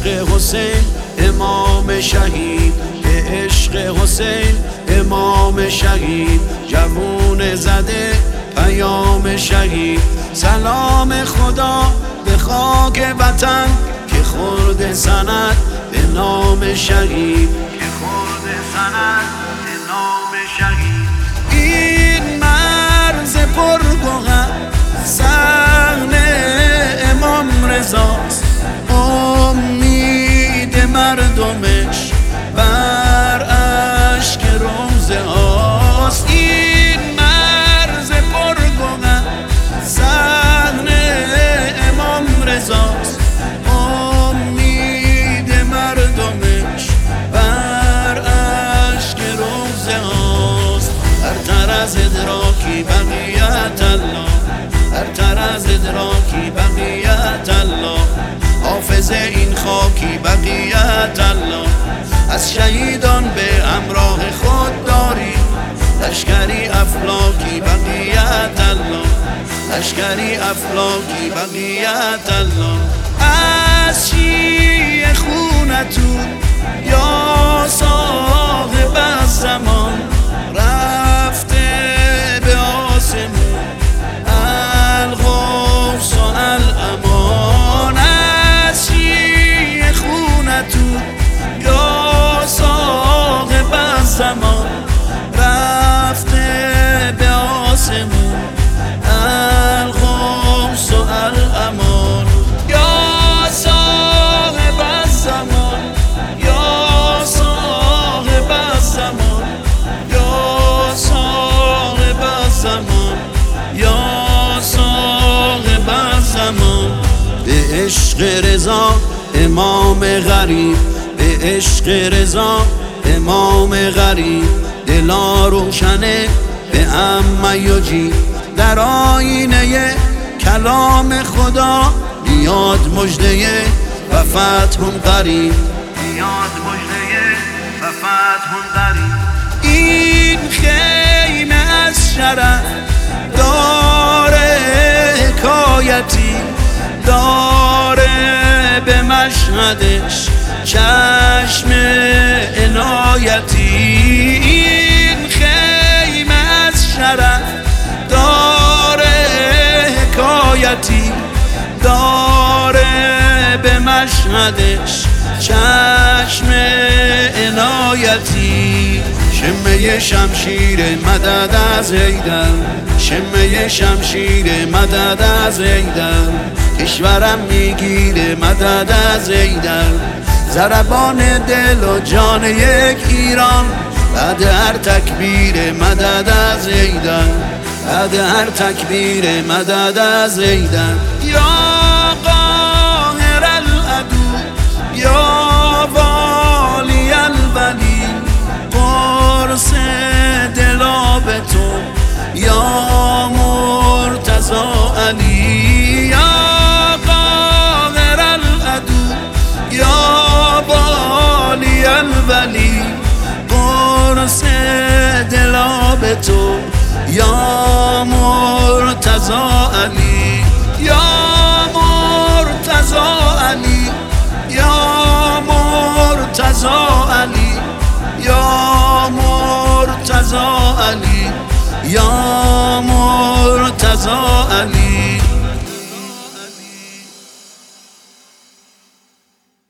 عشق حسین امام شهید، به عشق حسین امام شهید، جوون زده پیام شهید. سلام خدا به خاک وطن که خورد سند به نام شهید، که خورد سند به نام شهید. این مرز پرگوهر صحن امام رضاست، امید مردمش بر اشک روزه هاست. این مرز پرگوهر صحن امام رضاست، امید مردمش بر اشک روزه هاست. برتر از ادراکی بقیت الله، برتر از ادراکی بقیت الله، حافظ این خاکی بقیت الله. از شهیدان به همراه خود داری لشکری افلاکی بقیت الله، لشکری افلاکی بقیت الله. از شیعه خونتون یا صاحب الزمان رفته به آسمون القدس و الامان. از شیعه خونتون یا صاحب الزمان رفته به آسمون القدس و الامان. یا صاحب الزمان، یا صاحب الزمان، یا صاحب الزمان، یا صاحب الزمان. به عشق رضا امام غریب، به عشق رضا امام غریب، دلا روشنه به اما یجی. در آینه کلام خدا بیاد مژده و فتح قریب، بیاد مژده و فتح قریب. این خیمه از شرف داره حکایتی، داره به مشهدش چشم عنایتی. این خیمه از شرف داره حکایتی، داره به مشهدش چشم عنایتی. شمه شمشیر مدد از حیدر، شمه شمشیر مدد از حیدر، کشورم میگیره مدد از حیدر. ضربان دل و جان یک ایران بعد هر تکبیر مدد از حیدر، بعد هر تکبیر مدد از حیدر. یا قاهر العدو، یا والی الولی، قرص دلا به تو یا مرتضی علی. یا قاهر العدو، یا والی الولی، قرص دلا به تو یا مرتضی علی. یا مرتضی علی، یا مرتضی علی، یا مرتضی علی، یا مرتضی علی.